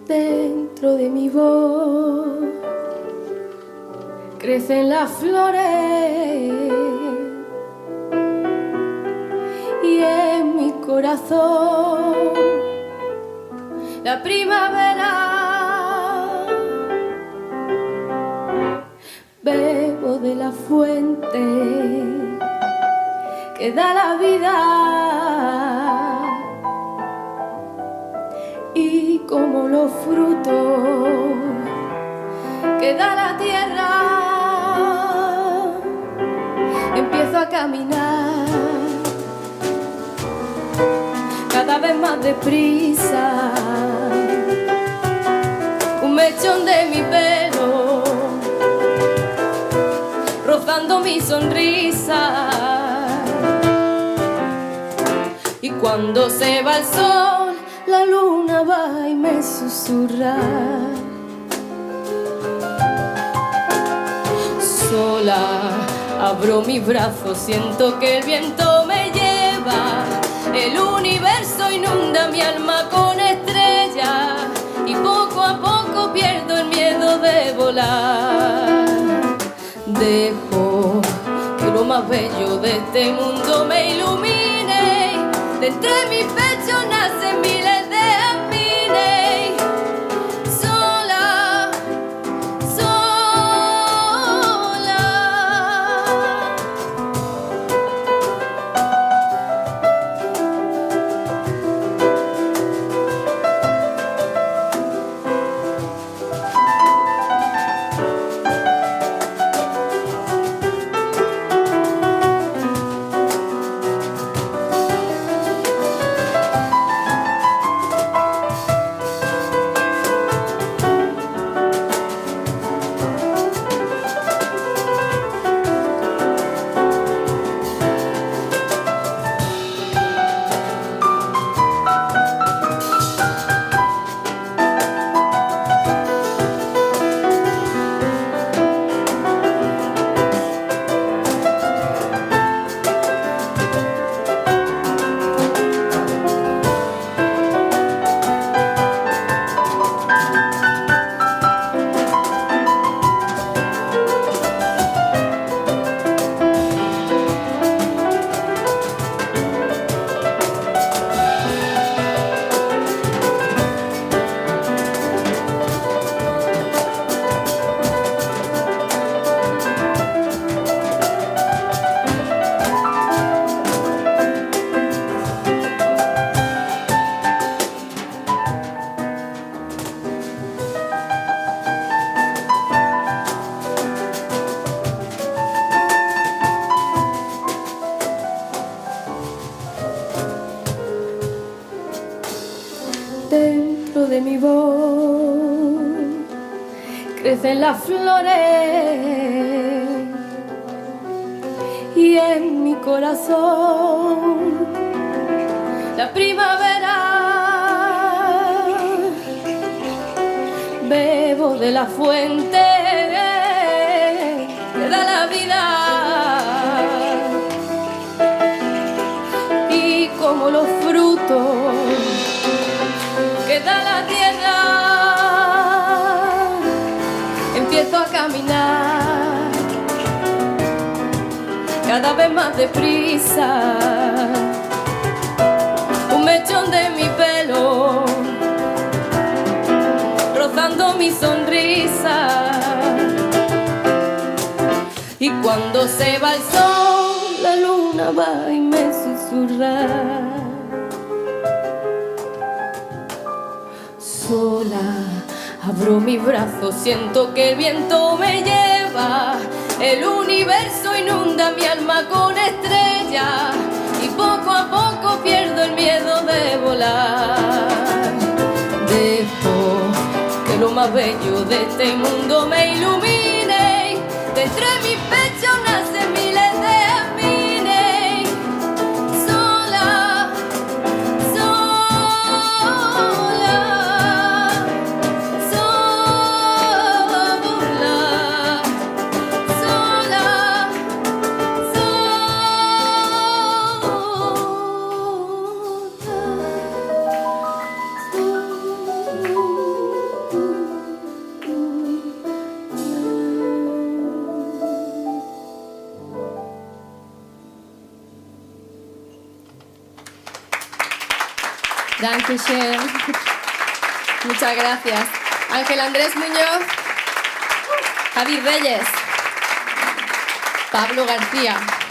Dentro de mi voz crecen las flores y en mi corazón la primavera. Bebo de la fuente que da la vida y como los frutos que da la tierra, empiezo a caminar cada vez más deprisa. Un mechón de mi pelo rozando mi sonrisa, y cuando se va el sol la luna va y me susurra. Sola abro mis brazos, siento que el viento me lleva. El universo inunda mi alma con estrellas y poco a poco pierdo el miedo de volar. Dejo que lo más bello de este mundo me ilumine. De entre mi pecho nacen miles de jazmines. Sola, sola. Dentro de mi voz crecen las flores y en mi corazón la primavera. Bebo de la fuente que da la vida y como los frutos que da la tierra, empiezo a caminar cada vez más deprisa. Un mechón de mi pelo rozando mi sonrisa, y cuando se va el sol la luna va y me susurra. Sola abro mis brazos, siento que el viento me lleva. El universo inunda mi alma con estrellas y poco a poco pierdo el miedo de volar. Dejo que lo más bello de este mundo me ilumine. De entre mis pechos nacen miles de jazmines. Sola, sola. Dankeschön. Muchas gracias. Ángel Andrés Muñoz, Javi Reyes, Pablo García.